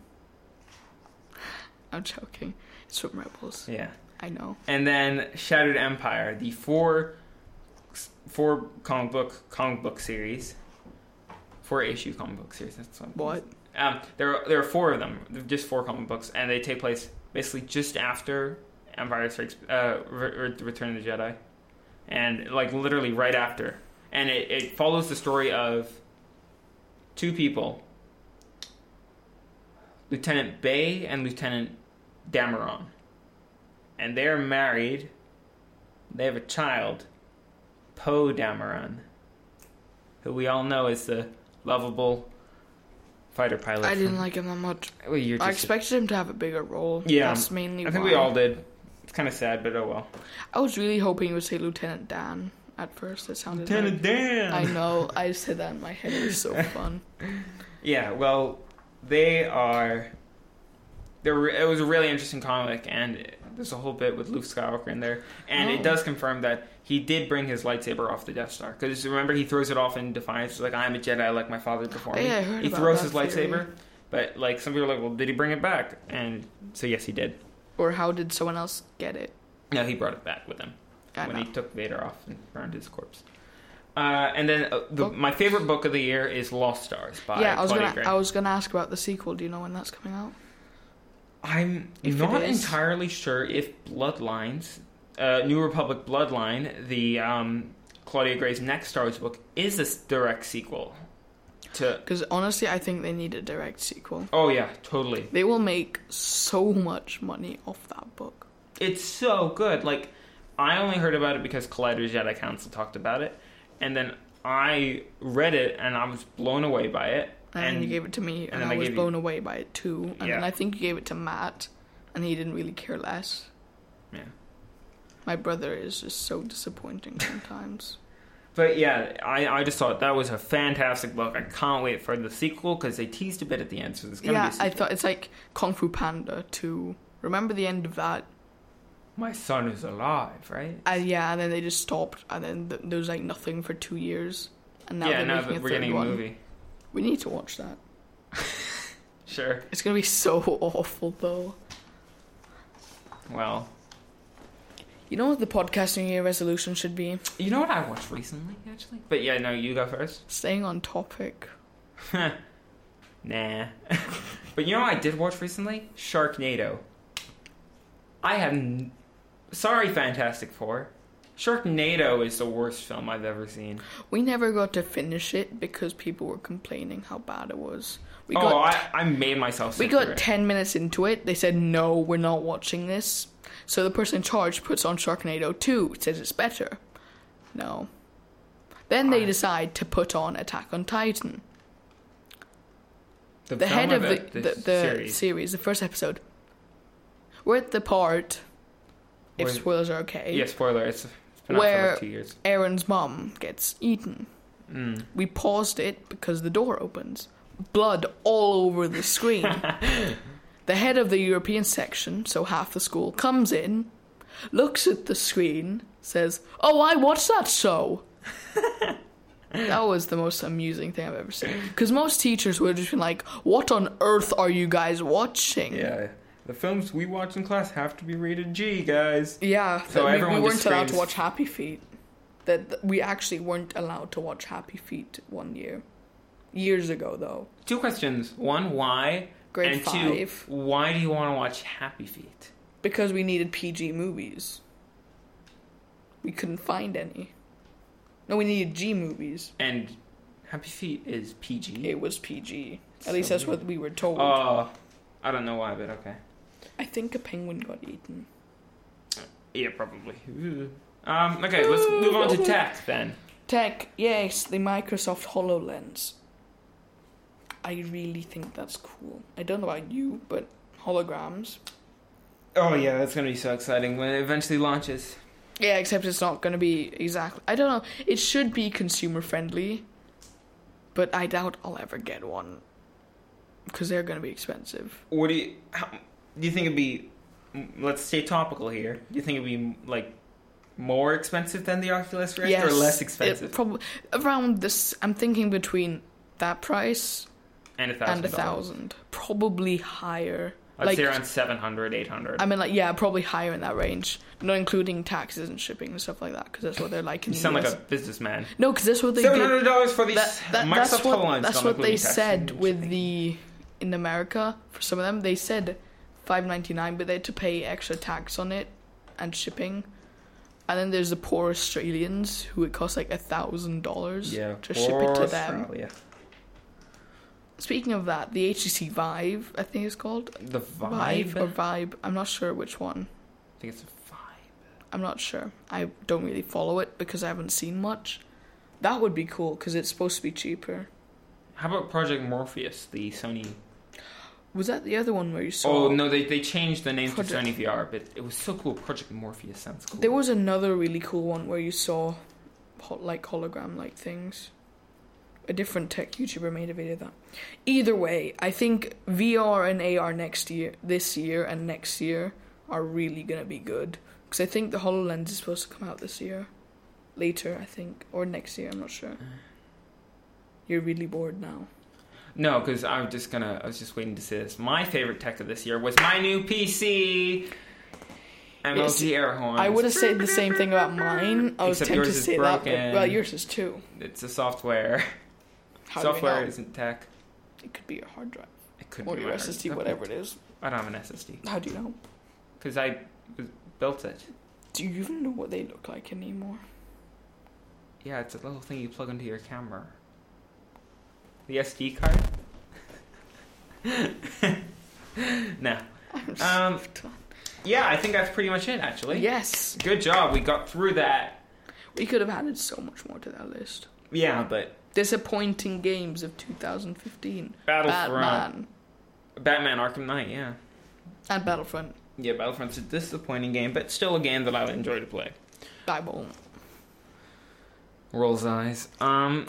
I'm joking. It's from Rebels. Yeah. I know. And then Shattered Empire, the four four comic book comic book series, four issue comic book series. That's what. What? Um, there are, there are four of them. They're just four comic books, and they take place basically just after Empire Strikes, uh, Re- Return of the Jedi, and like literally right after. And it, it follows the story of two people, Lieutenant Bay and Lieutenant Dameron. And they're married. They have a child, Poe Dameron, who we all know is the lovable fighter pilot. I didn't from- like him that much. Well, you're I just- expected him to have a bigger role. Yeah, That's mainly I think why. we all did. It's kind of sad, but oh well. I was really hoping you would say Lieutenant Dan at first. It sounded Lieutenant Dan. like... I know. I said that in my head. It was so fun. Yeah, well, they are. There, it was a really interesting comic, and there's a whole bit with Luke Skywalker in there, and Oh. it does confirm that he did bring his lightsaber off the Death Star. Because remember, he throws it off in defiance. He's like, "I'm a Jedi, like my father before Oh, me." yeah, I heard he about throws that his theory. lightsaber, but like some people are like, "Well, did he bring it back?" And so yes, he did. Or how did someone else get it? No, he brought it back with him I when know. he took Vader off and burned his corpse. Uh, and then uh, the, Book? my favorite book of the year is Lost Stars by yeah, I was Claudia gonna. Gray. I was gonna ask about the sequel. Do you know when that's coming out? I'm If it not is. entirely sure if Bloodlines, uh, New Republic Bloodline, the um, Claudia Gray's next Star Wars book, is a s- direct sequel to. Because honestly, I think they need a direct sequel. Oh yeah, totally. They will make so much money off that book. It's so good. Like, I only heard about it because Collider Jedi Council talked about it, and then I read it and I was blown away by it. And, then you gave it to me, and, then I I was gave you- blown away by it too. And Yeah. then I think you gave it to Matt, and he didn't really care less. Yeah. My brother is just so disappointing sometimes. But yeah, I, I just thought that was a fantastic book. I can't wait for the sequel because they teased a bit at the end, so there's gonna Yeah, be a sequel. I thought it's like Kung Fu Panda two. Remember the end of that? My son is alive, right? Uh, yeah, and then they just stopped, and then th- there was like nothing for two years, and now yeah, they're now making that a we're third getting a one. movie. We need to watch that. Sure. It's gonna be so awful though. Well, You know what the podcast New Year resolution should be? You know what I watched recently, actually? But yeah, no, you go first. Staying on topic. Nah. But you know what I did watch recently? Sharknado. I have... N- Sorry, Fantastic Four. Sharknado is the worst film I've ever seen. We never got to finish it because people were complaining how bad it was. We oh, got, I, I made myself We sit through got it. ten minutes into it. They said, no, we're not watching this. So the person in charge puts on Sharknado two. Says it's better. No. Then they I- decide to put on Attack on Titan. The, The film head or of the, the, the series. series, the first episode. We're at the part, if Where- spoilers are okay, Yeah, spoiler. It's, it's been out for Where- like two years. Aaron's mom gets eaten. Mm. We paused it because the door opens. Blood all over the screen. The head of the European section, so half the school, comes in, looks at the screen, says, "Oh, I watched that show." That was the most amusing thing I've ever seen. Because most teachers would have just been like, "What on earth are you guys watching?" Yeah. The films we watch in class have to be rated G, guys. Yeah, So that we, everyone we just weren't allowed to screams- watch Happy Feet. That that we actually weren't allowed to watch Happy Feet one year. Years ago, though. Two questions. One, why? Grade and five. two, why do you want to watch Happy Feet? Because we needed P G movies. We couldn't find any. No, we needed G movies. And Happy Feet is P G. It was P G. At So least that's weird. what we were told. Oh, I don't know why, but okay. I think a penguin got eaten. Yeah, probably. Ooh. Um, okay, let's move on to tech then. Tech, yes, the Microsoft HoloLens. I really think that's cool. I don't know about you, but holograms. Oh yeah, that's gonna be so exciting when it eventually launches. Yeah, except it's not going to be exactly... I don't know. It should be consumer friendly, but I doubt I'll ever get one. Because they're going to be expensive. What do you? How, do you think it'd be? Let's stay topical here. Do you think it'd be like more expensive than the Oculus Rift, or less expensive? Probably around this. I'm thinking between that price and a thousand. and a thousand. Probably higher. I'd like, say around seven hundred, eight hundred. I mean, like, yeah, probably higher in that range. Not including taxes and shipping and stuff like that, because that's what they're like in You the sound U S. like a businessman. No, because that's what they Seven did. hundred dollars for these That, that, Microsoft that's what, HoloLens. that's not what they including taxes said and with shipping. the... In America, for some of them, they said five ninety-nine, but they had to pay extra tax on it and shipping. And then there's the poor Australians who it costs like a thousand dollars Yeah, to ship it to them. Australia. Speaking of that, the H T C Vive, I think it's called. The Vibe. Vive or Vibe. I'm not sure which one. I think it's a Vibe. I'm not sure. I don't really follow it because I haven't seen much. That would be cool because it's supposed to be cheaper. How about Project Morpheus, the Sony? Was that the other one where you saw? Oh no, they they changed the name Project- to Sony V R, but it was so cool. Project Morpheus sounds cool. There was another really cool one where you saw ho- like hologram like things. A different tech YouTuber made a video of that. Either way, I think V R and A R next year, this year and next year are really going to be good. Because I think the HoloLens is supposed to come out this year. Later, I think. Or next year, I'm not sure. You're really bored now. No, because I'm just gonna. I was just waiting to say this. My favorite tech of this year was my new P C. M L G Yes, air horns. I would have said the same thing about mine. I was Except tempted to yours is say that, but broken. well, yours is too. It's a software. How do we software know? isn't tech. It could be your hard drive It could or be your my S S D, hard- whatever it is. I don't have an S S D How do you know? because I was, built it. Do you even know what they look like anymore? Yeah, it's a little thing you plug into your camera. The S D card. No. Um. Yeah, I think that's pretty much it. Actually. Yes, Good job. We got through that. we could have added so much more to that list. Yeah, but Disappointing games of two thousand fifteen. Battlefront. Batman Batman Arkham Knight, yeah. and Battlefront. Yeah, Battlefront's a disappointing game, but still a game that I would enjoy to play. I won't. Rolls eyes. Um.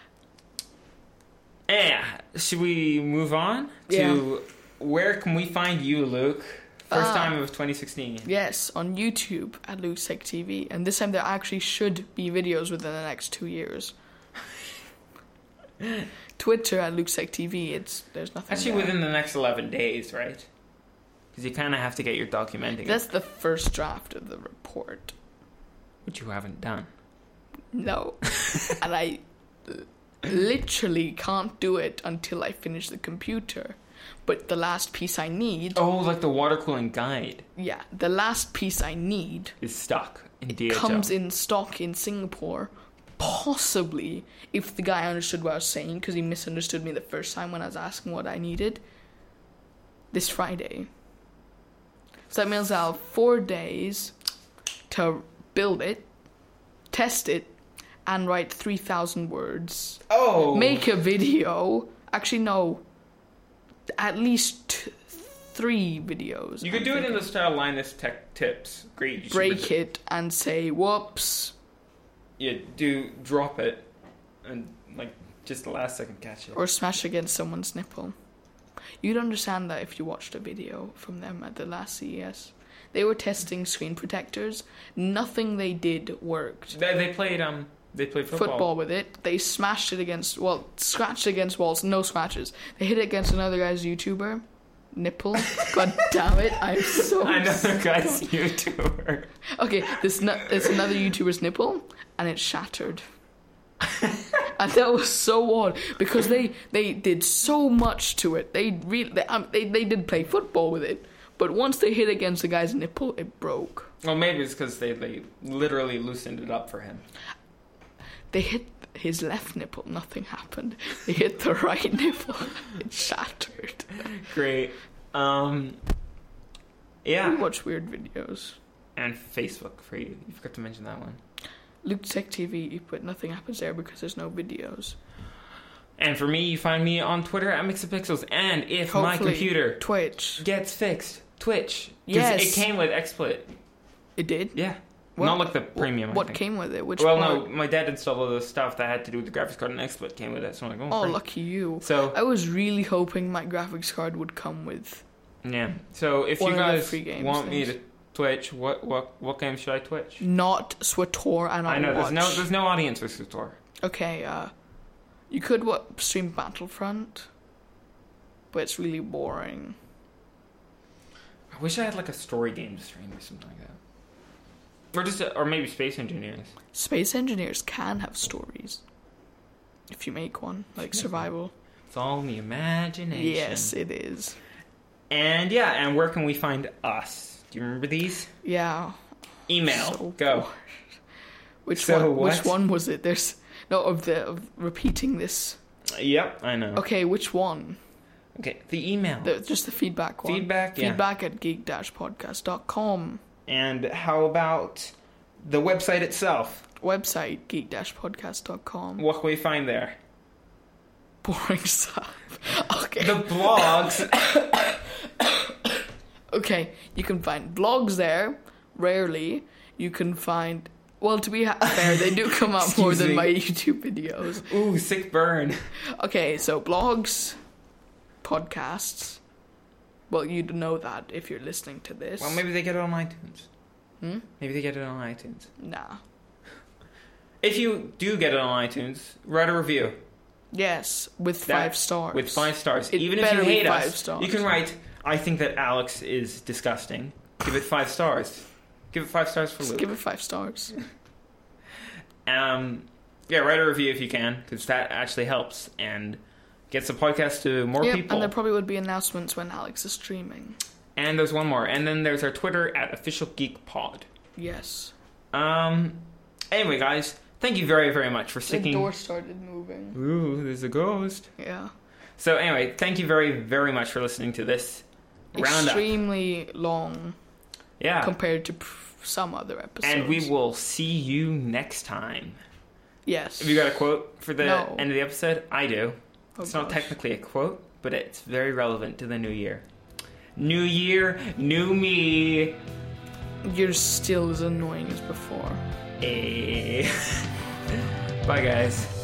Yeah. Should we move on to where can we find you, Luke? First Ah. time of twenty sixteen. Yes, on YouTube at Luke's Tech T V, and this time there actually should be videos within the next two years. Twitter at Luke's Tech T V. It's there's nothing. Actually, there. within the next eleven days, right? because you kind of have to get your documenting. That's the first draft of the report. Which you haven't done. No. And I literally can't do it until I finish the computer. But the last piece I need... Oh, like the water cooling guide. Yeah, the last piece I need... Is stuck in D It H L. comes in stock in Singapore. Possibly, if the guy understood what I was saying, because he misunderstood me the first time when I was asking what I needed. This Friday. So that means I'll have four days to build it, test it, and write three thousand words. Oh! Make a video. Actually, no. At least t- three videos. You could I'm do it in thinking. the style Linus Tech Tips. Great. YouTuber Break tip. it and say, whoops. Yeah, do drop it and like just the last second catch it. Or smash against someone's nipple. You'd understand that if you watched a video from them at the last C E S. They were testing screen protectors. Nothing they did worked. They, they played um they played football. Football with it. They smashed it against, well, scratched against walls. No scratches. They hit it against another guy's YouTuber nipple. God damn it! I'm so. Another guy's YouTuber. Okay, this no, it's another YouTuber's nipple, and it shattered. And that was so odd because they they did so much to it. They really they, um, they they did play football with it, but once they hit against the guy's nipple, it broke. Well, maybe it's because they they literally loosened it up for him. They hit his left nipple, nothing happened. They hit the right nipple, it shattered. Great. Um. Yeah. We watch weird videos. And Facebook for you. You forgot to mention that one. Luke Tech T V, but nothing happens there because there's no videos. And for me, you find me on Twitter at Mixopixels. And if my Hopefully, computer Twitch gets fixed, Twitch. 'Cause Yes. it came with XSplit. It did? Yeah. What- Not like the premium. I What think. came with it? Which Well, part? no, my dad installed all the stuff that had to do with the graphics card, and XSplit came with it. So I'm like, oh, Oh, great. lucky you. So I was really hoping my graphics card would come with... yeah. So if One you of the guys free games want me things. to Twitch, what what what game should I Twitch? Not SWTOR and I'll I know there's watch. no there's no audience for SWTOR. Okay, uh... You could what, stream Battlefront, but it's really boring. I wish I had like a story game to stream or something like that. Or just a, or maybe Space Engineers. Space engineers can have stories. If you make one, like survival. It's all in the imagination. Yes, it is. And yeah, and where can we find us? Do you remember these? Yeah. Email. So Go. bored. Which So one? what? Which one was it? There's no of the of repeating this. Yep, I know. Okay, which one? Okay, the email. The, just the feedback one. Feedback, yeah. Feedback at geek dash podcast dot com. And how about the website itself? Website geek dash podcast dot com. What can we find there? Boring stuff. Okay. The blogs. Okay, you can find blogs there. Rarely. You can find... Well, to be ha- fair, they do come out more Excuse than me. my YouTube videos. Ooh, sick burn. Okay, so blogs, podcasts. Well, you'd know that if you're listening to this. Well, maybe they get it on iTunes. Hmm? Maybe they get it on iTunes. Nah. If you do get it on iTunes, write a review. Yes, with That- five stars. With five stars. It Even if you better be hate five us, stars. you can write, I think that Alex is disgusting. Give it five stars. Give it five stars for Just Luke. give it five stars. Um, yeah, write a review if you can, because that actually helps and gets the podcast to more Yep, people. and there probably would be announcements when Alex is streaming. And there's one more. And then there's our Twitter at Official Geek Pod. Yes. Um. Anyway, guys, thank you very, very much for The sticking. door started moving. Ooh, there's a ghost. Yeah. So anyway, thank you very, very much for listening to this roundup. Extremely long Yeah. compared to p- some other episodes. And we will see you next time. Yes. Have you got a quote for the No. end of the episode? I do. Oh, It's not gosh. technically a quote, but it's very relevant to the new year. New year, new me. You're still as annoying as before. Eh. Bye, guys.